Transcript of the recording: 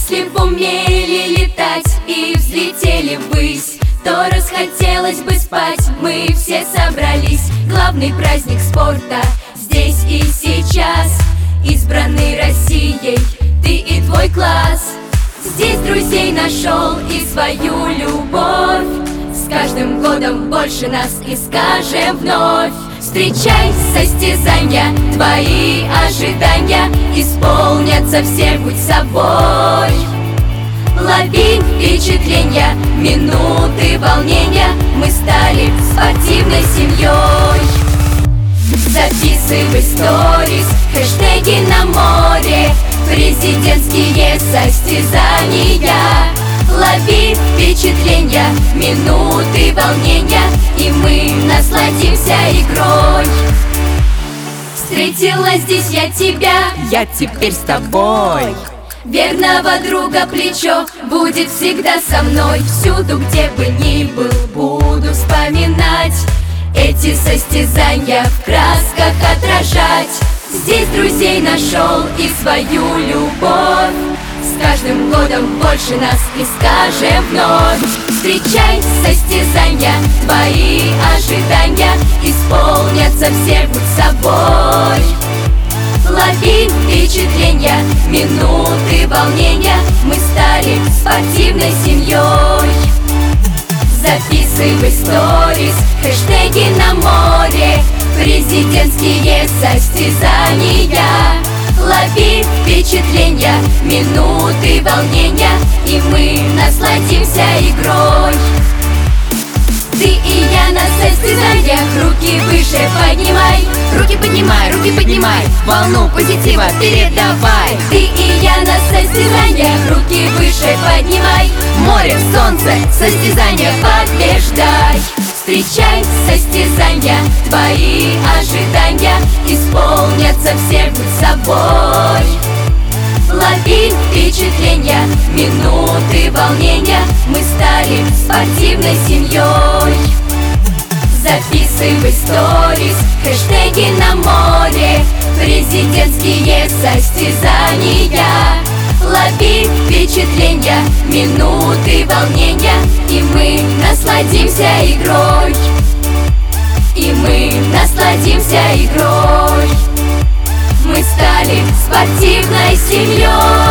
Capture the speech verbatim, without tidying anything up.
Если б умели летать и взлетели ввысь, то расхотелось бы спать. Мы все собрались, главный праздник спорта здесь и сейчас, избранный Россией, ты и твой класс. Здесь друзей нашел и свою любовь. С каждым годом больше нас и скажем вновь. Встречай состязания, твои ожидания исполнятся все, будь собой. Лови впечатления, минуты волнения, мы стали спортивной семьей. Записывай сторис, хэштеги на море, президентские состязания. Лови впечатления, минуты волнения, и мы насладимся игрой. Встретила здесь я тебя, я теперь с тобой. Верного друга плечо будет всегда со мной. Всюду, где бы ни был, буду вспоминать, эти состязания в красках отражать. Здесь друзей нашел и свою любовь. С каждым годом больше нас и скажем вновь. Встречай состязания, твои ожидания исполнятся все, будь собой. Лови впечатления, минуты волнения, мы стали спортивной семьей. Записывай сторис, хэштеги на море, президентские состязания. Лови впечатления, минуты волнения, и мы насладимся игрой. Ты и я на состязаниях, руки выше поднимай. Руки поднимай, руки поднимай, волну позитива передавай. Ты и я на состязаниях, руки выше поднимай. Море, солнце, состязания побеждай. Встречай состязания, твои ожидания исполнятся все, будь собой. Лови впечатления, минуты волнения, мы стали спортивной семьей. Записывай сторис, хэштеги на море, президентские состязания. Лови впечатления, минуты волнения, и мы насладимся игрой. И мы насладимся игрой. Мы стали спортивной семьей.